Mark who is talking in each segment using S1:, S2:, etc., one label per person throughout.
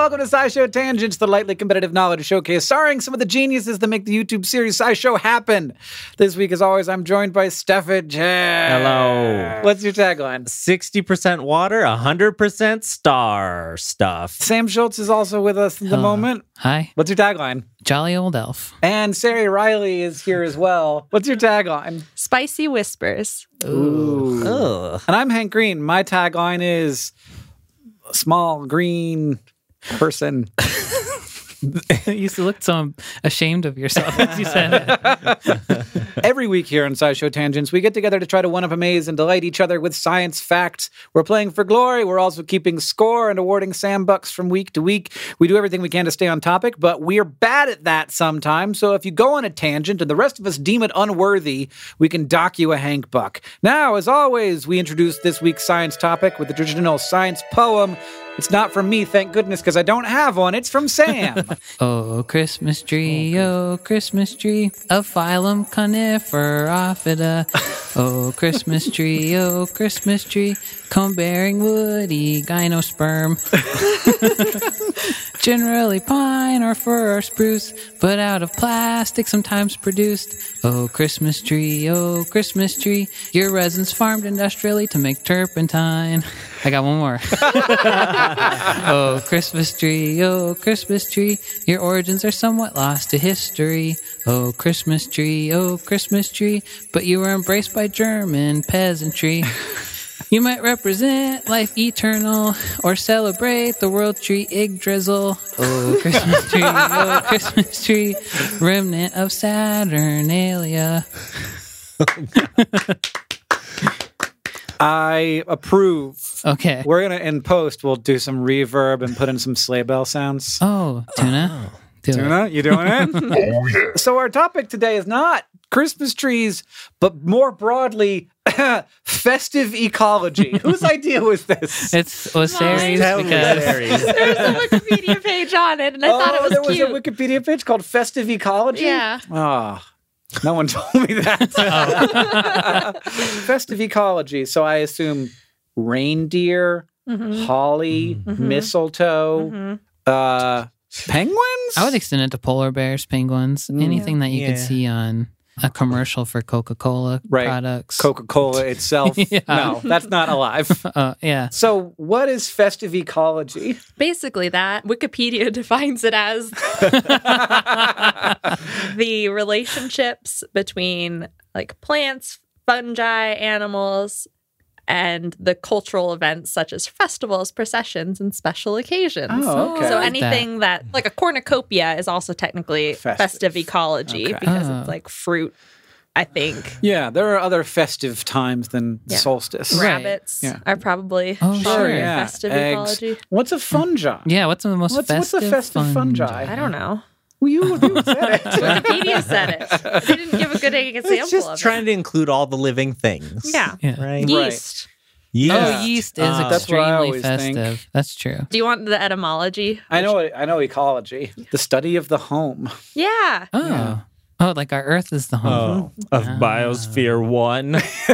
S1: welcome to SciShow Tangents, the lightly competitive knowledge showcase starring some of the geniuses that make the YouTube series SciShow happen. This week, as always, I'm joined by Steffan Chen.
S2: Hello.
S1: What's your tagline?
S2: 60% water, 100% star stuff.
S1: Sam Schultz is also with us at the moment.
S3: Hi.
S1: What's your tagline?
S3: Jolly old elf.
S1: And Sari Riley is here as well. What's your tagline?
S4: Spicy whispers.
S1: Ooh.
S2: Ugh.
S1: And I'm Hank Green. My tagline is small green person.
S3: You used to look so ashamed of yourself as you said it.
S1: Every week here on SciShow Tangents, we get together to try to one-up, amaze, and delight each other with science facts. We're playing for glory. We're also keeping score and awarding Sam bucks from week to week. We do everything we can to stay on topic, but we're bad at that sometimes. So if you go on a tangent and the rest of us deem it unworthy, we can dock you a Hank buck. Now, as always, we introduce this week's science topic with the traditional science poem. It's not from me, thank goodness, because I don't have one. It's from Sam.
S3: Oh, Christmas tree, oh, Christmas tree, of phylum Coniferophyta. Oh, Christmas tree, cone-bearing woody gymnosperm. Generally pine or fir or spruce, but out of plastic sometimes produced. Oh, Christmas tree, your resin's farmed industrially to make turpentine. I got one more. Oh, Christmas tree, your origins are somewhat lost to history. Oh, Christmas tree, but you were embraced by German peasantry. You might represent life eternal or celebrate the world tree Yggdrasil. Oh, Christmas tree, remnant of Saturnalia.
S1: I approve.
S3: Okay.
S1: We're going to, in post, we'll do some reverb and put in some sleigh bell sounds.
S3: Oh, Tuna. Do
S1: Tuna, you doing it? Oh, yeah. So our topic today is not Christmas trees, but more broadly, festive ecology. Whose idea was this?
S3: It was Sari's because
S4: There's a Wikipedia page on it, and I thought it was
S1: there
S4: cute.
S1: was a Wikipedia page called Festive Ecology?
S4: Yeah.
S1: Oh, no one told me that. Festive ecology. So I assume reindeer, holly, mistletoe, penguins?
S3: I would extend it to polar bears, penguins, anything that you could see on a commercial for Coca-Cola products.
S1: Coca-Cola itself.
S3: Yeah.
S1: No, that's not alive.
S3: Yeah.
S1: So what is festive ecology?
S4: Basically that. Wikipedia defines it as the relationships between like plants, fungi, animals, and the cultural events such as festivals, processions, and special occasions.
S1: Oh, okay.
S4: So
S3: like
S4: anything that, like a cornucopia is also technically festive ecology because it's like fruit, I think.
S1: Yeah, there are other festive times than solstice.
S3: Right.
S4: Rabbits
S1: Yeah.
S4: are probably
S3: Oh,
S4: fall
S3: sure.
S4: in
S1: Yeah.
S4: festive
S1: Eggs.
S4: ecology.
S1: What's a fungi?
S3: Yeah, what's the most
S1: What's a festive fungi?
S4: I don't know.
S1: Well, you said it.
S4: Wikipedia said it. They didn't give a good example
S2: It's just
S4: of
S2: trying to include all the living things.
S4: it. Yeah.
S3: Yeah.
S2: Right?
S4: Yeast.
S2: Yeah.
S3: Oh, yeast is
S1: That's what I
S3: extremely
S1: always
S3: festive.
S1: think.
S3: That's true.
S4: Do you want the etymology?
S1: I know ecology. The study of the home.
S4: Yeah.
S3: Oh.
S1: Yeah.
S3: Oh, like our Earth is the home.
S2: Oh, of Biosphere 1.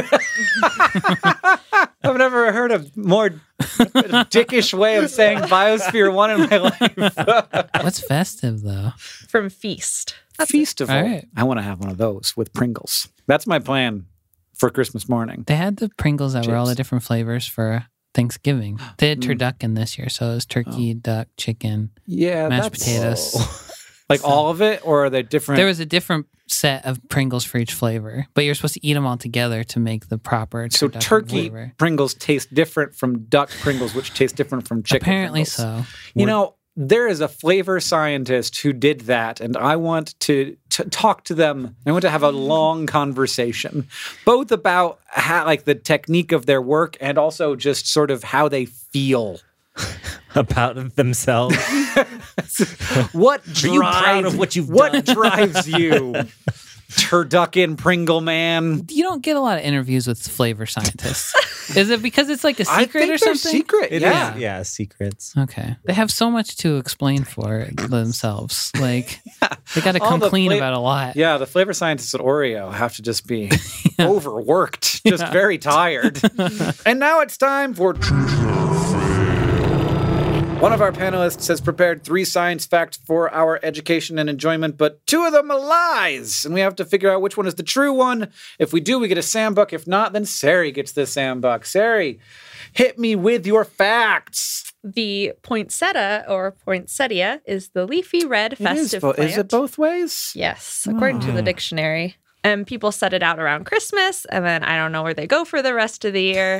S1: I've never heard a more dickish way of saying Biosphere 1 in my life.
S3: What's festive, though?
S4: From feast.
S1: Festival.
S3: All right.
S1: I want to have one of those with Pringles. That's my plan for Christmas morning.
S3: They had the Pringles that were all the
S1: Chips.
S3: different flavors for Thanksgiving. They had turducken this year, so it was turkey, duck, chicken,
S1: Yeah,
S3: mashed
S1: that's
S3: potatoes.
S1: like all of it, or are they different?
S3: There was a different set of Pringles for each flavor, but you're supposed to eat them all together to make the proper
S1: So
S3: turducken
S1: turkey
S3: flavor.
S1: Pringles taste different from duck Pringles, which taste different from chicken
S3: Apparently
S1: Pringles.
S3: so.
S1: You know, there is a flavor scientist who did that, and I want to talk to them. I want to have a long conversation, both about how, like, the technique of their work and also just sort of how they feel.
S2: About themselves.
S1: What
S2: Are you proud of what you've
S1: what
S2: done?
S1: drives you? Turducken Pringle man.
S3: You don't get a lot of interviews with flavor scientists. Is it because it's like a
S1: I
S3: secret
S1: think
S3: or
S1: they're
S3: something?
S1: secret.
S2: It
S1: Yeah.
S2: is, yeah, secrets.
S3: Okay. They have so much to explain for themselves. Like, they got to
S1: All
S3: come
S1: the
S3: clean
S1: fla-
S3: about a lot.
S1: Yeah, the flavor scientists at Oreo have to just be overworked, just very tired. And now it's time for One of our panelists has prepared 3 science facts for our education and enjoyment, but 2 of them are lies, and we have to figure out which one is the true one. If we do, we get a Sambuck. If not, then Sari gets the Sambuck. Sari, hit me with your facts.
S4: The poinsettia or poinsettia is the leafy red festive plant.
S1: Is it both ways?
S4: Yes, according to the dictionary. And people set it out around Christmas, and then I don't know where they go for the rest of the year.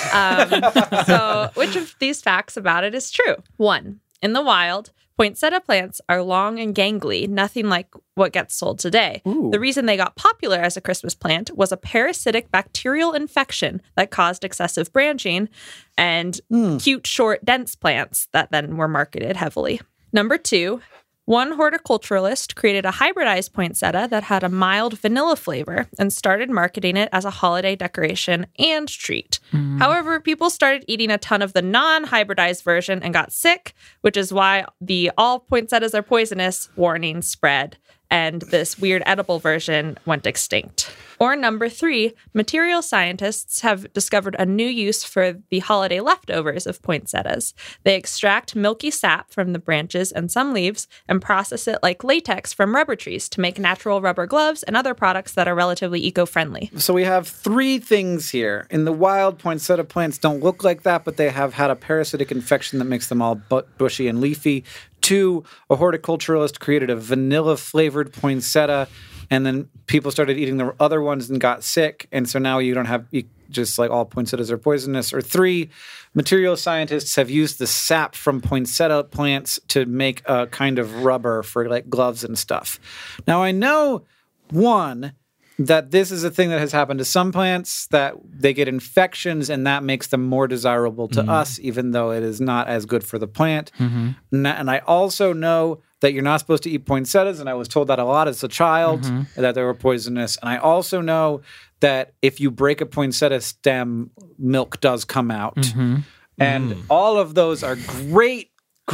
S4: So which of these facts about it is true? 1, in the wild, poinsettia plants are long and gangly, nothing like what gets sold today.
S1: Ooh.
S4: The reason they got popular as a Christmas plant was a parasitic bacterial infection that caused excessive branching and cute, short, dense plants that then were marketed heavily. Number 2, one horticulturalist created a hybridized poinsettia that had a mild vanilla flavor and started marketing it as a holiday decoration and treat. However, people started eating a ton of the non-hybridized version and got sick, which is why the all poinsettias are poisonous warning spread, and this weird edible version went extinct. Or number 3, material scientists have discovered a new use for the holiday leftovers of poinsettias. They extract milky sap from the branches and some leaves and process it like latex from rubber trees to make natural rubber gloves and other products that are relatively eco-friendly.
S1: So we have 3 things here. In the wild, poinsettia plants don't look like that, but they have had a parasitic infection that makes them all bushy and leafy. 2, a horticulturalist created a vanilla-flavored poinsettia, and then people started eating the other ones and got sick, and so now you don't have just like all poinsettias are poisonous. Or 3, material scientists have used the sap from poinsettia plants to make a kind of rubber for like gloves and stuff. Now I know, 1, that this is a thing that has happened to some plants, that they get infections and that makes them more desirable to us, even though it is not as good for the plant. And I also know that you're not supposed to eat poinsettias, and I was told that a lot as a child, that they were poisonous. And I also know that if you break a poinsettia stem, milk does come out. And all of those are great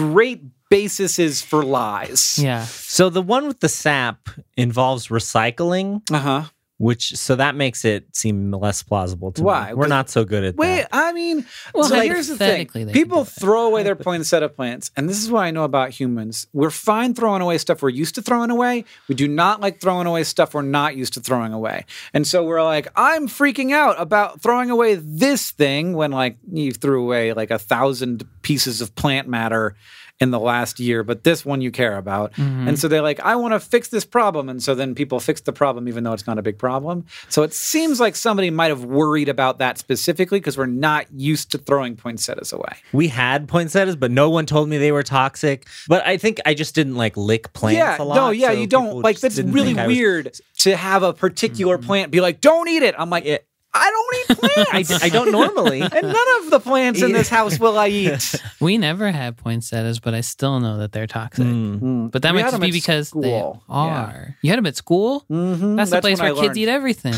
S1: bases for lies.
S3: Yeah.
S2: So the one with the sap involves recycling, so that makes it seem less plausible to
S1: Why?
S2: me. We're not so good at that.
S1: I mean,
S3: Well,
S1: so here's the thing.
S3: hypothetically, they
S1: People
S3: can do it.
S1: throw away their poinsettia plants, and this is what I know about humans. We're fine throwing away stuff we're used to throwing away. We do not like throwing away stuff we're not used to throwing away. And so we're like, I'm freaking out about throwing away this thing when like you threw away like 1,000 pieces of plant matter in the last year, but this one you care about. And so they're like, I want to fix this problem. And so then people fix the problem, even though it's not a big problem. So it seems like somebody might have worried about that specifically because we're not used to throwing poinsettias away.
S2: We had poinsettias, but no one told me they were toxic. But I think I just didn't like lick plants a lot. so
S1: you don't.
S2: people
S1: Like,
S2: just
S1: that's
S2: didn't
S1: really
S2: think I was-
S1: weird to have a particular plant be like, don't eat it. I'm like, I don't eat plants.
S2: I don't normally.
S1: And none of the plants in this house will I eat.
S3: We never had poinsettias, but I still know that they're toxic. But that
S1: We
S3: might
S1: had
S3: just
S1: them
S3: be
S1: at
S3: because they
S1: school.
S3: are. You had them at school? That's the place
S1: when I
S3: where kids
S1: learned.
S3: eat everything.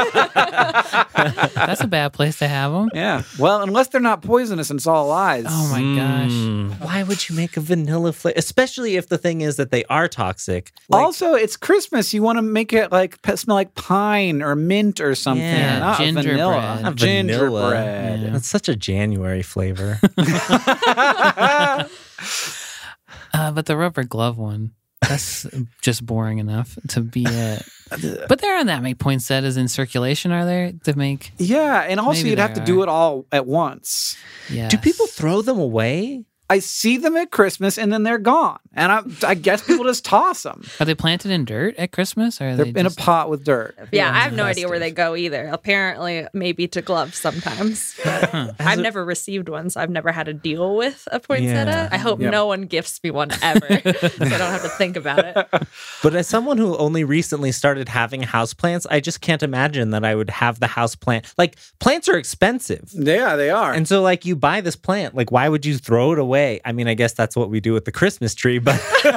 S3: That's a bad place to have them.
S1: Yeah. Well, unless they're not poisonous and it's all lies.
S3: Oh my gosh.
S2: Why would you make a vanilla flavor? Especially if the thing is that they are toxic. Like,
S1: Also, it's Christmas. You want to make it like smell like pine or mint or something.
S2: Yeah,
S1: not
S3: gingerbread.
S1: vanilla.
S2: Not vanilla.
S1: Gingerbread.
S3: Yeah.
S2: that's such a January flavor.
S3: But the rubber glove one, that's just boring enough to be it. But there aren't that many poinsettias in circulation, are there? To make,
S1: Yeah, and also
S3: Maybe
S1: you'd have
S3: they
S1: to do
S3: are.
S1: it all at once.
S3: yeah.
S2: Do people throw them away?
S1: I see them at Christmas and then they're gone. And I guess people just toss them.
S3: Are they planted in dirt at Christmas? Or are
S1: They're
S3: they
S1: in a
S3: just,
S1: pot with dirt.
S4: Yeah, I have no idea where they go either. Apparently, maybe to gloves sometimes. I've never received one, so I've never had to deal with a poinsettia.
S2: Yeah.
S4: I hope no one gifts me one ever, so I don't have to think about it.
S2: But as someone who only recently started having houseplants, I just can't imagine that I would have the houseplant. Like, plants are expensive.
S1: Yeah, they are.
S2: And so, like, you buy this plant, like, why would you throw it away? I mean, I guess that's what we do with the Christmas tree, but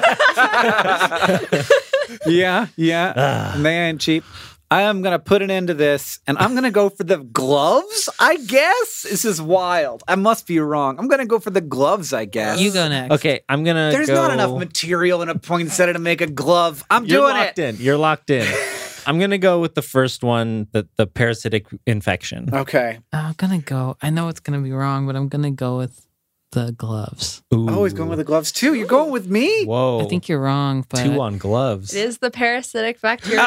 S1: yeah. And they ain't cheap. I am going to put an end to this, and I'm going to go for the gloves, I guess. This is wild. I must be wrong. I'm going to go for the gloves, I guess.
S3: You go next.
S2: okay, I'm gonna
S1: There's
S2: go...
S1: not enough material in a poinsettia to make a glove. I'm
S2: You're
S1: doing
S2: locked
S1: it.
S2: in. You're locked in. I'm gonna go with the first one, the parasitic infection.
S1: Okay.
S3: I'm gonna go. I know it's gonna be wrong, but I'm gonna go with the gloves.
S1: Oh, he's going with the gloves too. You're going with me?
S2: Whoa.
S3: I think you're wrong, but
S2: 2 on gloves.
S4: It is the parasitic bacteria.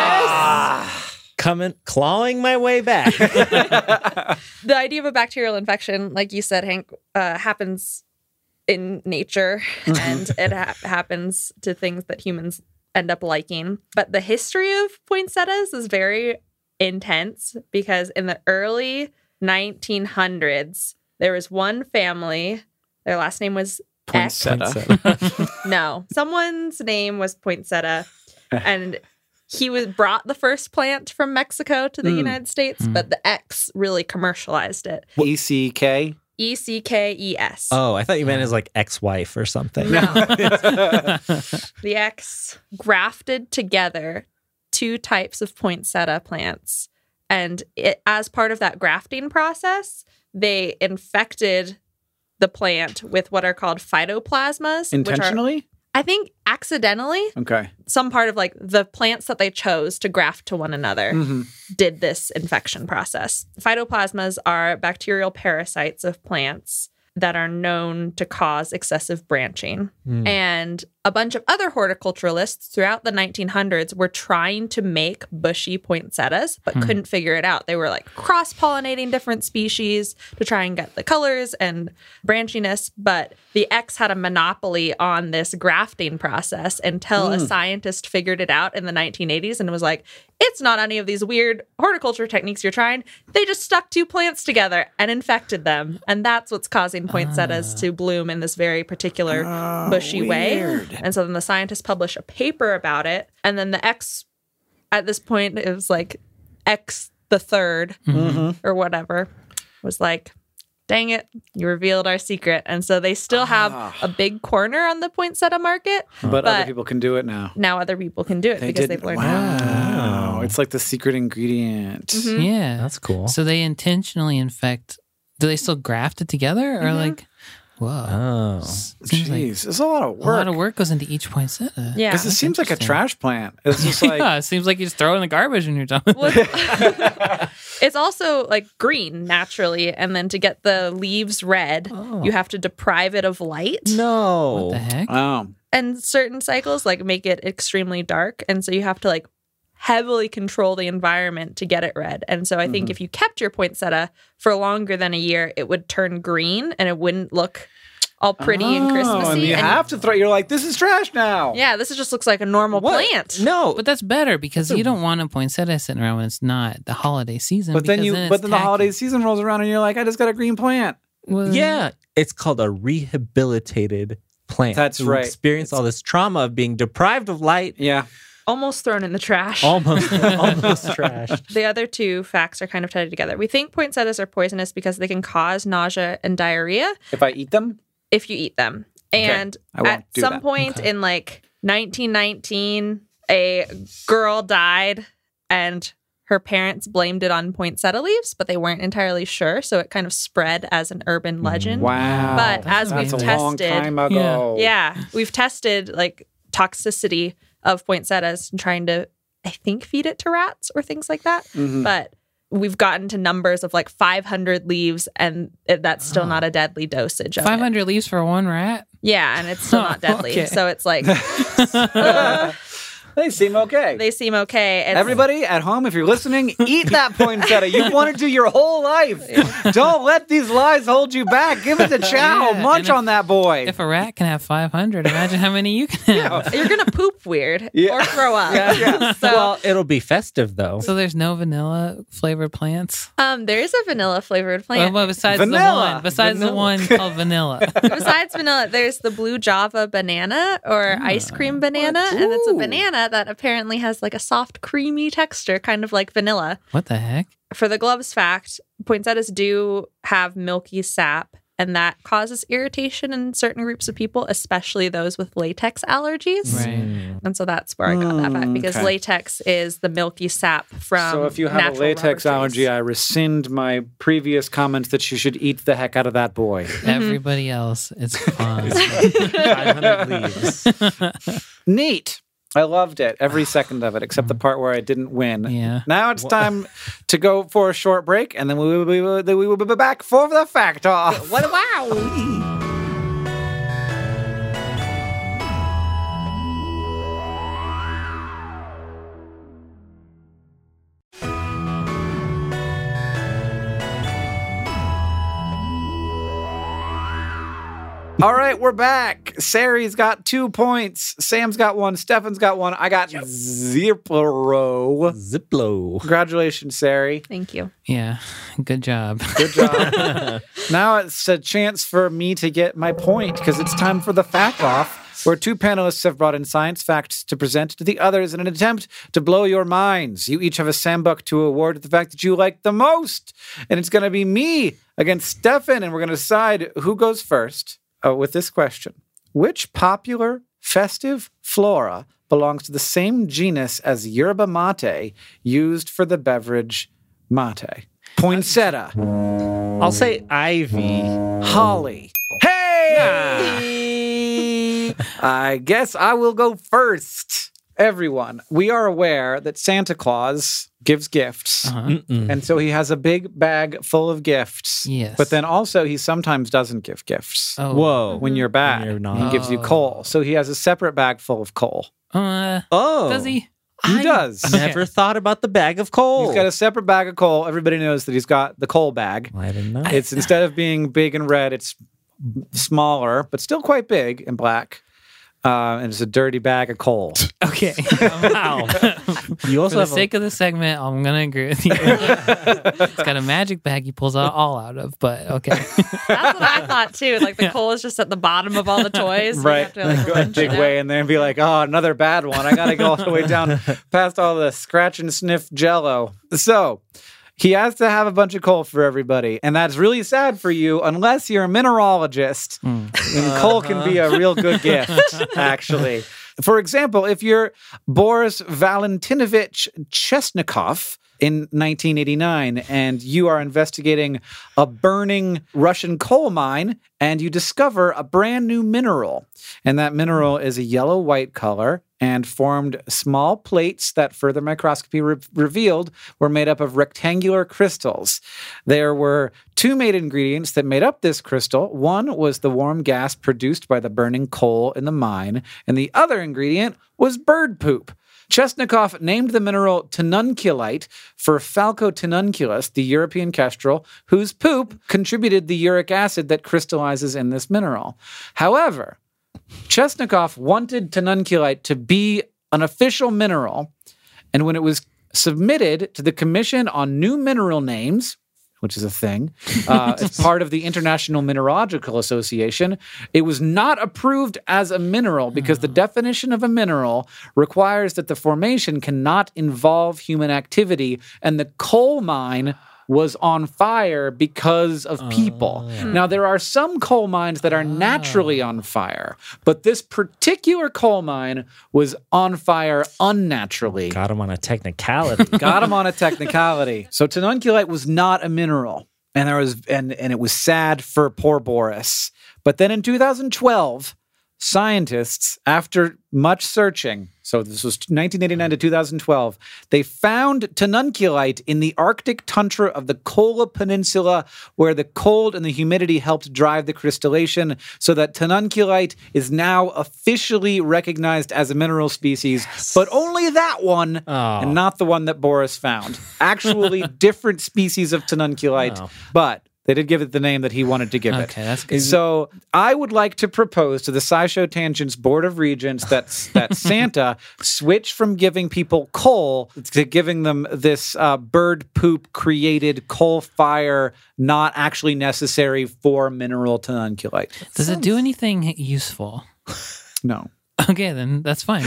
S2: Clawing my way back.
S4: The idea of a bacterial infection, like you said, Hank, happens in nature, and it happens to things that humans end up liking. But the history of poinsettias is very intense because in the early 1900s, there was one family. Their last name was
S1: Poinsettia.
S4: No, someone's name was Poinsettia, and he brought the first plant from Mexico to the United States, but the X really commercialized it.
S1: ECK.
S4: ECKES.
S2: Oh, I thought you meant as like ex-wife or something.
S4: No. The X grafted together 2 types of poinsettia plants. And as part of that grafting process, they infected the plant with what are called phytoplasmas.
S1: Intentionally?
S4: I think accidentally.
S1: Okay.
S4: Some part of like the plants that they chose to graft to one another did this infection process. Phytoplasmas are bacterial parasites of plants that are known to cause excessive branching. And a bunch of other horticulturalists throughout the 1900s were trying to make bushy poinsettias, but couldn't figure it out. They were like cross-pollinating different species to try and get the colors and branchiness, but the X had a monopoly on this grafting process until a scientist figured it out in the 1980s and was like, it's not any of these weird horticulture techniques you're trying. They just stuck 2 plants together and infected them. And that's what's causing poinsettias to bloom in this very particular bushy way. And so then the scientists publish a paper about it. And then the X, at this point, it was like X the third or whatever, was like, dang it, you revealed our secret. And so they still have a big corner on the poinsettia market.
S1: But other people can do it now.
S4: Now other people can do it because they've learned how.
S1: Wow. It's like the secret ingredient.
S3: yeah.
S2: That's cool.
S3: So they intentionally infect. Do they still graft it together? Or like, whoa.
S2: Oh.
S3: Seems like
S1: Jeez, it's a lot of
S3: a lot
S1: work.
S3: of work goes into each poinsettia.
S4: Yeah.
S1: Because it seems like a
S3: interesting.
S1: trash plant. It's just like,
S3: Yeah, it seems like you just throw it in the garbage when you're done.
S4: Well, it's also like green naturally. And then to get the leaves red, you have to deprive it of light.
S2: No.
S3: What the heck?
S1: oh,
S4: And certain cycles like make it extremely dark. And so you have to like heavily control the environment to get it red. And so I think if you kept your poinsettia for longer than a year, it would turn green and it wouldn't look all pretty and Christmassy.
S1: and you have to throw. You're like, this is trash now.
S4: Yeah, this just looks like a normal plant.
S2: No.
S3: But that's better because you don't want a poinsettia sitting around when it's not the holiday season.
S1: But then
S3: because
S1: but then the holiday season rolls around and you're like, I just got a green plant.
S2: Yeah. It's called a rehabilitated plant.
S1: That's
S2: who
S1: right.
S2: Experience all this trauma of being deprived of light.
S1: Yeah.
S4: Almost thrown in the trash.
S2: Almost trashed.
S4: The other 2 facts are kind of tied together. We think poinsettias are poisonous because they can cause nausea and diarrhea
S1: If I eat them,
S4: if you eat them. And
S1: I won't
S4: at
S1: do
S4: some
S1: that.
S4: point in like 1919, a girl died and her parents blamed it on poinsettia leaves, but they weren't entirely sure. So it kind of spread as an urban legend.
S1: wow.
S4: But as
S1: That's
S4: we've
S1: a long
S4: tested,
S1: time ago.
S4: yeah, we've tested like toxicity of poinsettias and trying to, I think, feed it to rats or things like that. But we've gotten to numbers of like 500 leaves, and that's still not a deadly dosage of it.
S3: 500 leaves for one rat?
S4: Yeah, and it's still not deadly.
S3: Okay.
S4: So it's like
S1: They seem okay.
S4: they seem okay. It's,
S1: Everybody at home, if you're listening, eat that poinsettia. You've wanted to your whole life. Don't let these lies hold you back. Give it the chow.
S3: Yeah,
S1: Munch
S3: and if-
S1: on that boy.
S3: If a rat can have 500, imagine how many you can have.
S4: you're gonna poop weird or throw up. So
S2: Well, it'll be festive though.
S3: So there's no vanilla flavored plants?
S4: there is a vanilla flavored plant.
S3: Well, besides
S1: Vanilla.
S3: the one called vanilla.
S4: Besides vanilla, there's the blue Java banana or ice cream banana, and it's a
S1: Ooh.
S4: banana that apparently has like a soft, creamy texture, kind of like vanilla.
S3: What the heck?
S4: For the gloves fact, poinsettias do have milky sap, and that causes irritation in certain groups of people, especially those with latex allergies.
S3: Right.
S4: And so that's where I got that fact, because
S1: okay.
S4: latex is the milky sap from
S1: So if you have a
S4: natural
S1: latex
S4: rubber
S1: allergy,
S4: trees.
S1: I rescind my previous comment that you should eat the heck out of that boy.
S3: Everybody else, it's fine.
S2: 500 leaves.
S1: Neat. I loved it, every second of it, except the part where I didn't win.
S3: Yeah.
S1: Now it's time to go for a short break, and then we will be back for the fact off.
S4: What? Wow!
S1: All right, we're back. Sari's got 2 points. Sam's got 1. Stefan's got 1. I got 0.
S2: Ziplo.
S1: Congratulations, Sari.
S4: Thank you.
S3: Yeah, good job.
S1: Good job. Now it's a chance for me to get my point because it's time for the fact off, where 2 panelists have brought in science facts to present to the others in an attempt to blow your minds. You each have a Sambuck to award the fact that you like the most. And it's going to be me against Stefan, and we're going to decide who goes first with this question. Which popular festive flora belongs to the same genus as yerba mate used for the beverage mate? Poinsettia.
S2: I'll say ivy.
S1: Holly. Hey! I guess I will go first. Everyone, we are aware that Santa Claus gives gifts. And so he has a big bag full of gifts.
S3: Yes.
S1: But then also he sometimes doesn't give gifts.
S3: Oh.
S2: Whoa.
S1: When you're bad,
S2: When you're not.
S1: he gives you coal. So he has a separate bag full of coal.
S2: Oh.
S3: Does he?
S1: He does.
S2: Never thought about the bag of coal.
S1: He's got a separate bag of coal. Everybody knows that he's got the coal bag.
S2: I didn't know.
S1: It's instead of being big and red, it's smaller, but still quite big and black. And it's a dirty bag of coal.
S3: Okay.
S2: Wow. You also
S3: For the
S2: have
S3: sake of the segment, I'm going to agree with you. It's got a magic bag he pulls it all out of, but okay.
S4: That's what I thought too. Like the coal is just at the bottom of all the toys.
S1: Right.
S4: You have to,
S1: Go a
S4: wrench
S1: big
S4: it out.
S1: way and then be like, oh, another bad one. I got to go all the way down past all the scratch and sniff jello. So he has to have a bunch of coal for everybody. And that's really sad for you unless you're a mineralogist. And coal can be a real good gift, actually. For example, if you're Boris Valentinovich Chesnikov in 1989 and you are investigating a burning Russian coal mine and you discover a brand new mineral, and that mineral is a yellow-white color and formed small plates that further microscopy revealed were made up of rectangular crystals. There were 2 main ingredients that made up this crystal. One was the warm gas produced by the burning coal in the mine, and the other ingredient was bird poop. Chesnikov named the mineral tenunculite for Falco tenunculus, the European kestrel, whose poop contributed the uric acid that crystallizes in this mineral. However, Chesnikov wanted tenunculite to be an official mineral, and when it was submitted to the Commission on New Mineral Names, which is a thing, as part of the International Mineralogical Association, it was not approved as a mineral because the definition of a mineral requires that the formation cannot involve human activity, and the coal mine was on fire because of people. Now, there are some coal mines that are naturally on fire, but this particular coal mine was on fire unnaturally.
S2: Got him on a technicality.
S1: Got him on a technicality. So tenunculite was not a mineral, and there was and it was sad for poor Boris. But then in 2012, scientists, after much searching, so this was 1989 to 2012, they found tenunculite in the Arctic tundra of the Kola Peninsula, where the cold and the humidity helped drive the crystallization, so that tenunculite is now officially recognized as a mineral species, but only that one, and not the one that Boris found. Actually, different species of tenunculite, but they did give it the name that he wanted to give it.
S3: Okay, that's good.
S1: So I would like to propose to the SciShow Tangents Board of Regents that Santa switch from giving people coal to giving them this bird poop created coal fire, not actually necessary for mineral tenunculite.
S3: Does it do anything useful?
S1: No.
S3: Okay, then that's fine.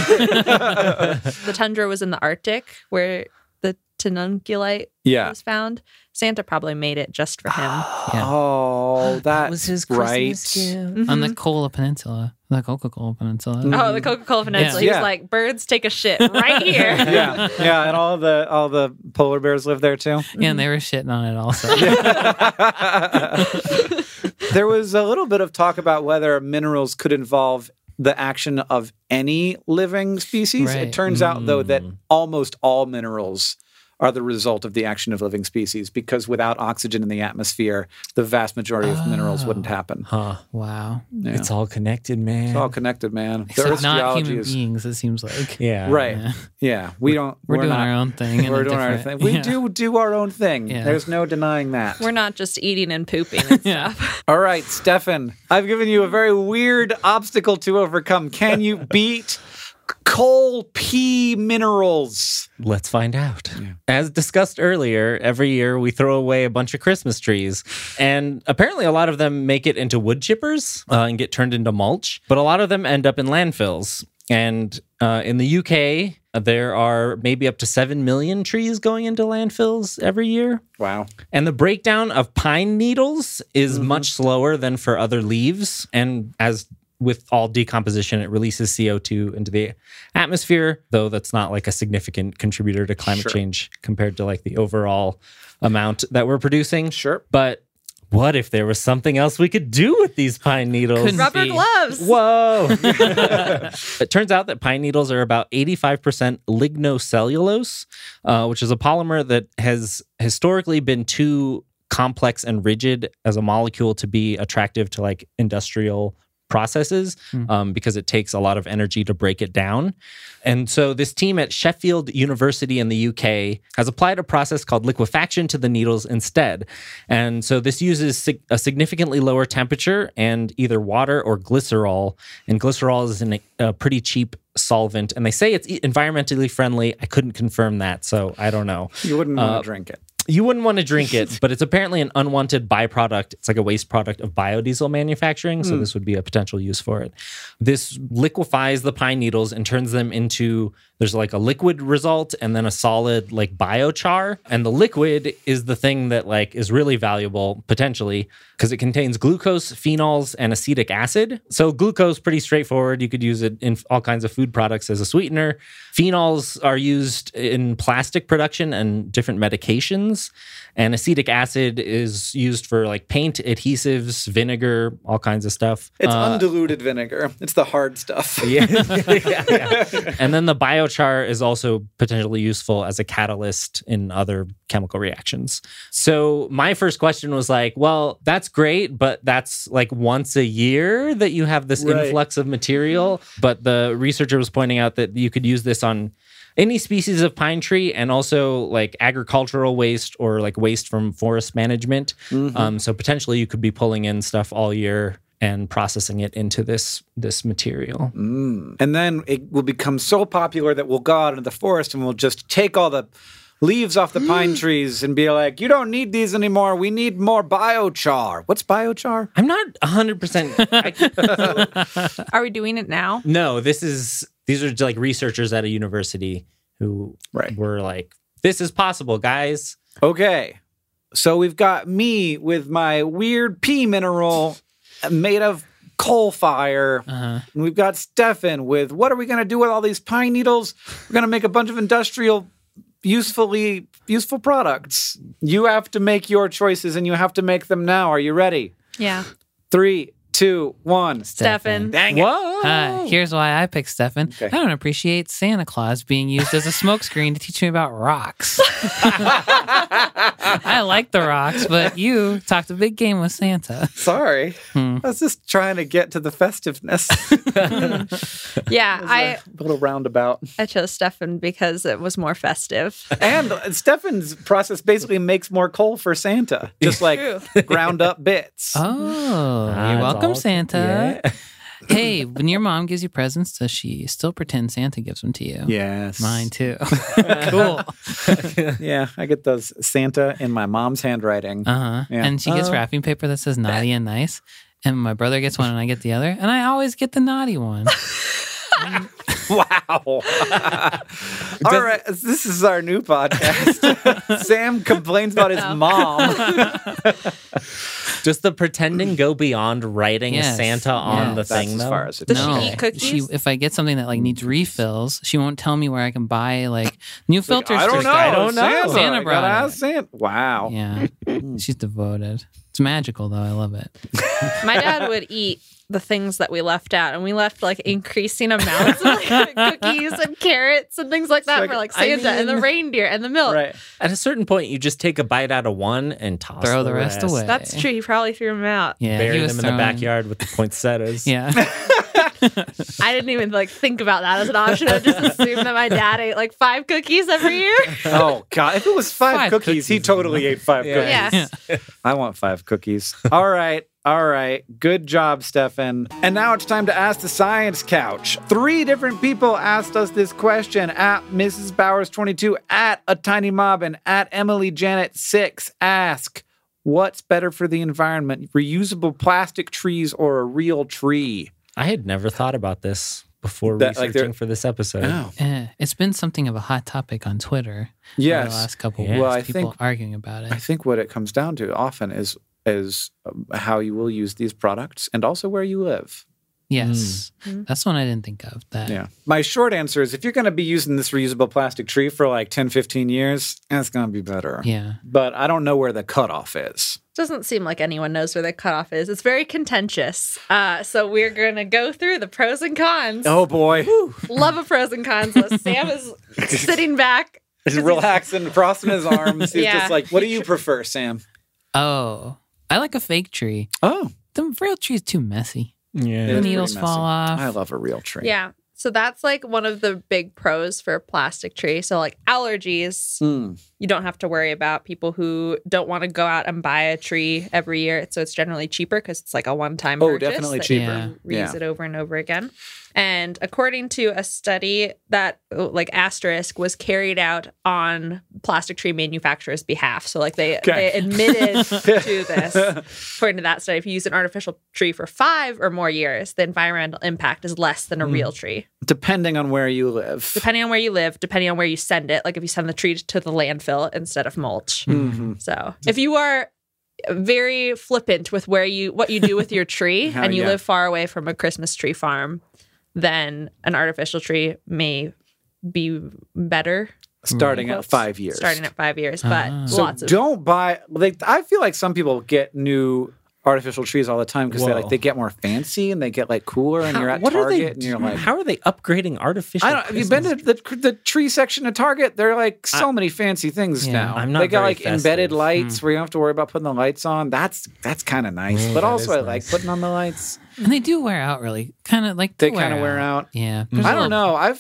S4: The tundra was in the Arctic where the tenunculite was found. Santa probably made it just for him.
S1: Oh, that
S2: was his
S1: right.
S2: Christmas gift.
S3: On the Kola Peninsula. The Coca-Cola Peninsula.
S4: Oh, the Coca-Cola Peninsula.
S3: Yeah.
S4: He was like, birds take a shit right here.
S1: Yeah, and all the polar bears live there too.
S3: Yeah, and they were shitting on it also.
S1: There was a little bit of talk about whether minerals could involve the action of any living species.
S3: Right.
S1: It turns out, though, that almost all minerals are the result of the action of living species, because without oxygen in the atmosphere, the vast majority of minerals wouldn't happen.
S2: Huh.
S3: Wow.
S1: Yeah.
S2: It's all connected, man.
S1: It's all connected, man. The
S3: Except
S1: Earth's
S3: not
S1: geology
S3: human
S1: is
S3: beings, it seems like.
S2: Yeah.
S1: right.
S3: Yeah.
S1: Yeah,
S3: We're doing
S1: not-
S3: our own thing. in a
S1: We're doing our
S3: different-
S1: thing. We
S3: yeah.
S1: do our own thing.
S3: Yeah.
S1: There's no denying that.
S4: We're not just eating and pooping and
S3: Yeah.
S4: stuff.
S1: All right, Stefan, I've given you a very weird obstacle to overcome. Can you beat coal pea minerals?
S2: Let's find out. As discussed earlier, every year we throw away a bunch of Christmas trees. And apparently a lot of them make it into wood chippers and get turned into mulch. But a lot of them end up in landfills. And in the UK, there are maybe up to 7 million trees going into landfills every year.
S1: Wow.
S2: And the breakdown of pine needles is much slower than for other leaves. And as with all decomposition, it releases CO2 into the atmosphere, though that's not like a significant contributor to climate
S1: Sure.
S2: change compared to like the overall amount that we're producing.
S1: Sure.
S2: But what if there was something else we could do with these pine needles?
S3: Couldn't
S4: Rubber
S3: be.
S4: gloves.
S2: Whoa. It turns out that pine needles are about 85% lignocellulose, which is a polymer that has historically been too complex and rigid as a molecule to be attractive to like industrial processes because it takes a lot of energy to break it down. And so this team at Sheffield University in the UK has applied a process called liquefaction to the needles instead. And so this uses a significantly lower temperature and either water or glycerol. And glycerol is a pretty cheap solvent. And they say it's environmentally friendly. I couldn't confirm that, so I don't know.
S1: You wouldn't want to drink it.
S2: You wouldn't want to drink it, but it's apparently an unwanted byproduct. It's like a waste product of biodiesel manufacturing, so this would be a potential use for it. This liquefies the pine needles and turns them into, there's like a liquid result and then a solid like biochar. And the liquid is the thing that like is really valuable potentially because it contains glucose, phenols, and acetic acid. So glucose, pretty straightforward. You could use it in all kinds of food products as a sweetener. Phenols are used in plastic production and different medications. And acetic acid is used for like paint, adhesives, vinegar, all kinds of stuff.
S1: It's undiluted vinegar. It's the hard stuff.
S2: Yeah. Yeah. And then the biochar is also potentially useful as a catalyst in other chemical reactions. So my first question was like, well, that's great, but that's like once a year that you have this
S1: Right.
S2: influx of material. But the researcher was pointing out that you could use this on any species of pine tree and also like agricultural waste or like waste from forest management. So potentially you could be pulling in stuff all year and processing it into this material.
S1: And then it will become so popular that we'll go out into the forest and we'll just take all the leaves off the pine trees and be like, you don't need these anymore. We need more biochar. What's biochar?
S2: I'm not 100%.
S4: Are we doing it now?
S2: No, these are like researchers at a university who
S1: Right.
S2: were like, this is possible, guys.
S1: Okay. So we've got me with my weird pea mineral made of coal fire. And we've got Stefan with, what are we going to do with all these pine needles? We're going to make a bunch of industrial useful products. You have to make your choices and you have to make them now. Are you ready?
S4: Yeah.
S1: 3, 2, 1.
S4: Stefan.
S1: Dang it.
S2: Whoa.
S3: Here's why I picked Stefan.
S1: Okay.
S3: I don't appreciate Santa Claus being used as a smokescreen to teach me about rocks. I like the rocks, but you talked a big game with Santa.
S1: Sorry. I was just trying to get to the festiveness.
S4: Yeah, I
S1: A little roundabout.
S4: chose Stefan because it was more festive.
S1: And Stefan's process basically makes more coal for Santa, just like
S4: True.
S1: ground up bits.
S3: Oh, you're
S2: it's
S3: welcome,
S2: all-
S3: Santa.
S2: Yeah.
S3: Hey, when your mom gives you presents, does she still pretend Santa gives them to you?
S1: Yes.
S3: Mine too. Cool.
S1: Yeah, I get those Santa in my mom's handwriting.
S3: Uh-huh.
S1: Yeah.
S3: And she gets wrapping paper that says naughty and nice. And my brother gets one and I get the other. And I always get the naughty one.
S1: Wow. All right, this is our new podcast. Sam complains about his mom.
S2: Does the pretending go beyond writing
S3: Yes.
S2: Santa on
S3: Yeah.
S2: the
S1: That's
S2: thing,
S1: as
S2: though?
S1: far as it
S4: Does
S1: goes.
S4: she eat cookies?
S3: If I get something that like needs refills, she won't tell me where I can buy like new filters.
S1: I don't
S3: to
S1: know.
S2: I don't know.
S1: Santa,
S3: Santa
S1: I
S3: brought
S1: gotta
S3: it.
S1: ask Santa. Wow.
S3: Yeah, she's devoted. It's magical though. I love it.
S4: My dad would eat the things that we left out, and we left like increasing amounts of like cookies and carrots and things like that
S1: like,
S4: for like
S1: I
S4: Santa and the
S1: mean-
S4: reindeer and the milk.
S1: Right.
S2: At a certain point, you just take a bite out of one and toss
S3: Throw the rest away.
S4: That's true. He probably threw them out.
S3: Yeah,
S2: Bury
S3: he
S2: them
S3: was
S2: in the
S3: throwing-
S2: backyard with the poinsettias.
S3: Yeah.
S4: I didn't even like think about that as an option. I just assumed that my dad ate like 5 cookies every year.
S1: Oh God! If it was five cookies, he totally ate 5 cookies.
S4: Yeah.
S1: I want 5 cookies. All right. Good job, Stefan. And now it's time to ask the science couch. 3 different people asked us this question at Mrs. Bowers22, at A Tiny Mob, and at Emily Janet 6. Ask, what's better for the environment, reusable plastic trees or a real tree?
S2: I had never thought about this before
S1: That, like,
S2: researching for this episode.
S1: Oh.
S3: It's been something of a hot topic on Twitter.
S1: Yes.
S3: For the last couple
S2: Yeah.
S3: weeks.
S1: Well, I
S3: People
S1: think-
S3: arguing about it.
S1: I think what it comes down to often is how you will use these products and also where you live.
S3: Yes. That's one I didn't think of. That.
S1: Yeah. My short answer is if you're going to be using this reusable plastic tree for like 10, 15 years, it's going to be better.
S3: Yeah.
S1: But I don't know where the cutoff is.
S4: Doesn't seem like anyone knows where the cutoff is. It's very contentious. So we're going to go through the pros and cons.
S1: Oh, boy.
S4: Love a pros and cons list. Sam is sitting back.
S1: He's relaxing, crossing his arms. He's
S4: Yeah.
S1: just like, what do you prefer, Sam?
S3: Oh, I like a fake tree.
S1: Oh.
S3: The real tree is too messy.
S2: Yeah.
S3: The
S1: It's
S3: needles
S1: pretty messy.
S3: fall off.
S1: I love a real tree.
S4: Yeah. So that's like one of the big pros for a plastic tree. So like allergies, you don't have to worry about people who don't want to go out and buy a tree every year. So it's generally cheaper because it's like a one-time
S1: Oh,
S4: purchase
S1: definitely
S4: that
S1: cheaper.
S4: you can reuse
S1: Yeah.
S4: it over and over again. And according to a study that like Asterisk was carried out on plastic tree manufacturers' behalf. So like they admitted to this. According to that study, if you use an artificial tree for 5 or more years, the environmental impact is less than a real tree.
S1: Depending on where you live.
S4: Depending on where you live, depending on where you send it. Like if you send the tree to the landfill instead of mulch. So if you are very flippant with what you do with your tree and you
S1: yeah.
S4: live far away from a Christmas tree farm, then an artificial tree may be better
S1: Starting at 5 years.
S4: starting at 5 years. But
S1: So
S4: lots of
S1: don't buy. Like I feel like some people get new artificial trees all the time because
S2: Whoa.
S1: they get more fancy and they get like cooler. And you're at
S2: What are
S1: Target
S2: they?
S1: and you're like,
S2: How are they upgrading artificial?
S1: I don't. Have you been to the tree section of Target? There are like so many fancy things
S3: Yeah,
S1: now.
S2: I'm not
S1: They got
S2: very
S1: like embedded
S2: festive.
S1: lights where you don't have to worry about putting the lights on. That's kind of nice. But
S2: that
S1: also
S2: is
S1: I like
S2: nice.
S1: putting on the lights.
S3: And they do wear out really. Kind of like
S1: They kind of wear out.
S3: Yeah.
S1: I don't know. I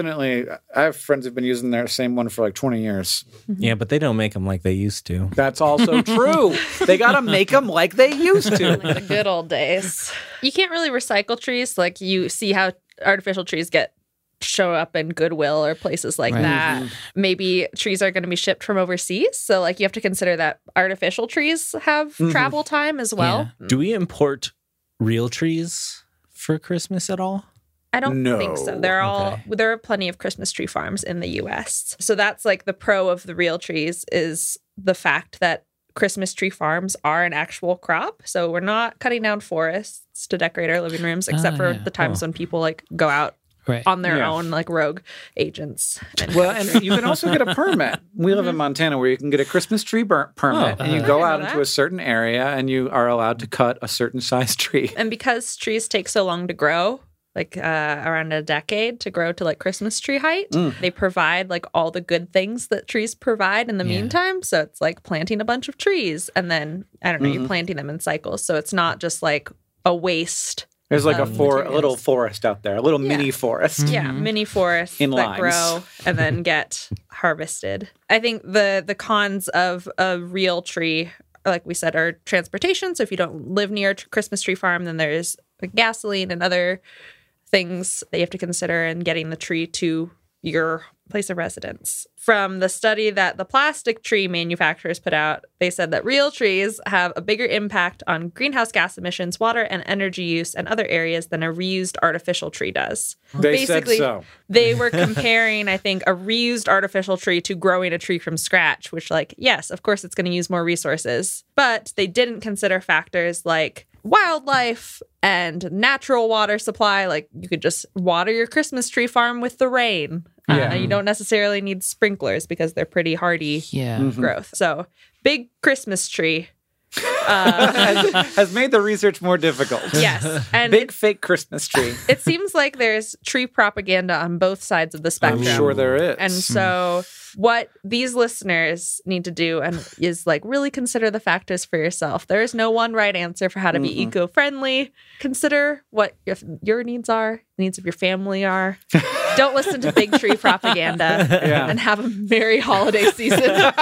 S1: have friends who've been using their same one for like 20 years.
S2: Yeah, but they don't make them like they used to.
S1: That's also true. They got to make them like they used to.
S4: like the good old days. You can't really recycle trees. Like you see how artificial trees show up in Goodwill or places like
S3: Right.
S4: that. Maybe trees are going to be shipped from overseas. So like you have to consider that artificial trees have travel time as well.
S3: Yeah.
S2: Do we import real trees for Christmas at all?
S4: I don't
S1: No.
S4: think so. There are plenty of Christmas tree farms in the US. So that's like the pro of the real trees is the fact that Christmas tree farms are an actual crop. So we're not cutting down forests to decorate our living rooms, except for
S3: yeah.
S4: the times when people like go out
S3: Right.
S4: on their
S1: Yeah.
S4: own like rogue agents. And
S1: Well, and you can also get a permit. We live in Montana where you can get a Christmas tree permit, and you go
S4: I
S1: out
S4: know
S1: into
S4: that.
S1: a certain area and you are allowed to cut a certain size tree.
S4: And because trees take so long to grow, like around a decade to grow to like Christmas tree height, they provide like all the good things that trees provide in the meantime. So it's like planting a bunch of trees and then, I don't know, you're planting them in cycles. So it's not just like a waste.
S1: There's like a
S4: materials.
S1: little forest out there, a little mini forest.
S4: Yeah, mini forests
S1: In
S4: that
S1: lines.
S4: grow and then get harvested. I think the cons of a real tree, like we said, are transportation. So if you don't live near a Christmas tree farm, then there's gasoline and other things that you have to consider in getting the tree to your place of residence. From the study that the plastic tree manufacturers put out, they said that real trees have a bigger impact on greenhouse gas emissions, water and energy use, and other areas than a reused artificial tree does.
S1: They said so.
S4: They were comparing, I think, a reused artificial tree to growing a tree from scratch, which, like, yes, of course, it's going to use more resources. But they didn't consider factors like wildlife and natural water supply. Like, you could just water your Christmas tree farm with the rain.
S1: Yeah.
S4: You don't necessarily need sprinklers because they're pretty hardy
S3: Yeah.
S4: growth. So, big Christmas tree
S1: Has made the research more difficult.
S4: Yes. And
S1: Big fake Christmas tree.
S4: it seems like there's tree propaganda on both sides of the spectrum.
S1: I'm sure there is.
S4: And so what these listeners need to do is like really consider the factors for yourself. There is no one right answer for how to be eco-friendly. Consider what your needs are, needs of your family are. Don't listen to big tree propaganda and have a merry holiday season.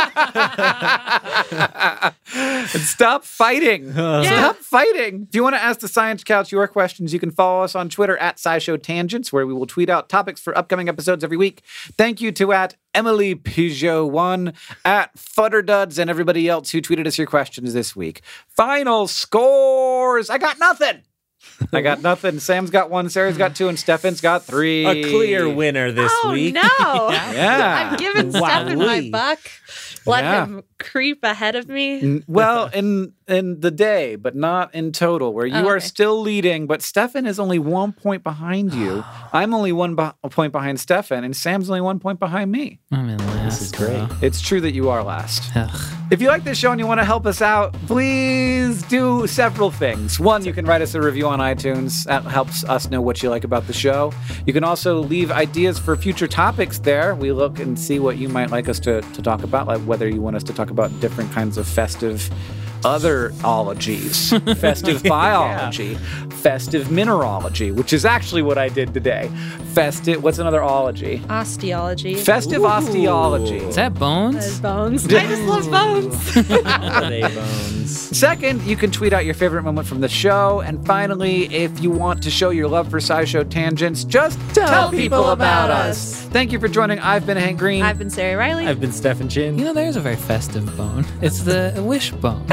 S1: And stop fighting. Stop fighting. If you want to ask the Science Couch your questions, you can follow us on Twitter at SciShow Tangents, where we will tweet out topics for upcoming episodes every week. Thank you to at Emily Peugeot1, at Futterduds, and everybody else who tweeted us your questions this week. Final scores. I got nothing. Sam's got 1, Sarah's got 2, and Stefan's got 3.
S2: A clear winner this week.
S4: No.
S1: Yeah.
S4: I'm giving Stefan my buck. Let him creep ahead of me.
S1: Well, in the day, but not in total, where you are still leading, but Stefan is only 1 point behind you. I'm only 1 point behind Stefan, and Sam's only 1 point behind me.
S3: I'm in last.
S2: This is great.
S1: It's true that you are last.
S3: Ugh.
S1: If you like this show and you want to help us out, please do several things. 1, you can write us a review on iTunes. That helps us know what you like about the show. You can also leave ideas for future topics there. We look and see what you might like us to talk about, like whether you want us to talk about different kinds of festive other ologies, festive biology, festive mineralogy, which is actually what I did today. What's another ology?
S4: Osteology.
S1: Festive osteology.
S3: Is that bones?
S4: Bones. I just love bones.
S2: Holiday bones.
S1: Second, you can tweet out your favorite moment from the show. And finally, if you want to show your love for SciShow Tangents, just tell people about us. Thank you for joining. I've been Hank Green.
S4: I've been Sarah Riley.
S2: I've been Stefan Chin.
S3: You know, there's a very festive bone. It's the wishbone.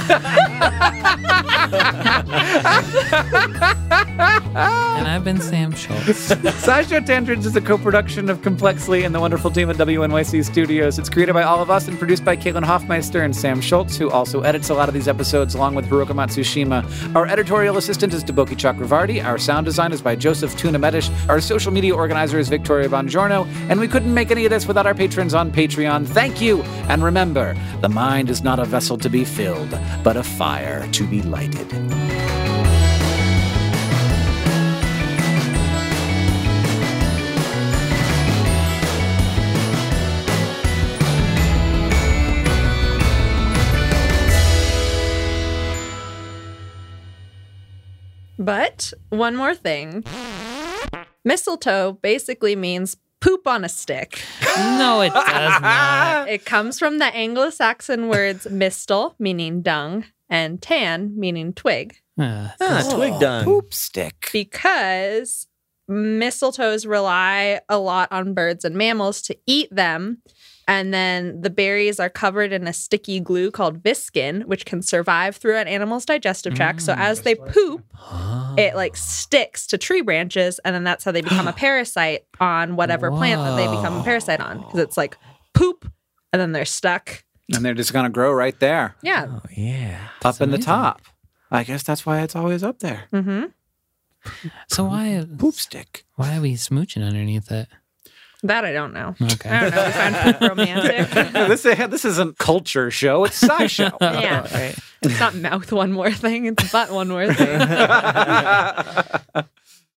S3: And I've been Sam Schultz.
S1: SciShow Tangents is a co-production of Complexly and the wonderful team at WNYC Studios. It's created by all of us and produced by Caitlin Hoffmeister and Sam Schultz, who also edits a lot of these episodes along with Haruka Matsushima. Our editorial assistant is Deboki Chakravarti. Our sound design is by Joseph Tuna-Medish. Our social media organizer is Victoria Bongiorno. And we couldn't make any of this without our patrons on Patreon. Thank you. And remember, the mind is not a vessel to be filled, but a fire to be lighted.
S4: But one more thing. Mistletoe basically means poop on a stick.
S3: No, it does not.
S4: It comes from the Anglo-Saxon words mistle, meaning dung, and tan, meaning twig.
S2: Twig dung.
S1: Poop stick.
S4: Because mistletoes rely a lot on birds and mammals to eat them. And then the berries are covered in a sticky glue called viscin, which can survive through an animal's digestive tract. So as they poop, it like sticks to tree branches, and then that's how they become a parasite on whatever plant that they become a parasite on. Because it's like poop, and then they're stuck.
S1: And they're just going to grow right there.
S4: Yeah.
S2: Oh, yeah.
S1: Up in the top. I guess that's why it's always up there.
S4: Mm-hmm.
S3: So why
S1: Poop stick.
S3: Why are we smooching underneath it?
S4: That I don't know.
S3: Okay.
S4: I don't know. We find poop romantic.
S1: This isn't culture show. It's SciShow.
S4: Yeah.
S3: Right.
S4: It's not mouth one more thing. It's butt one more thing.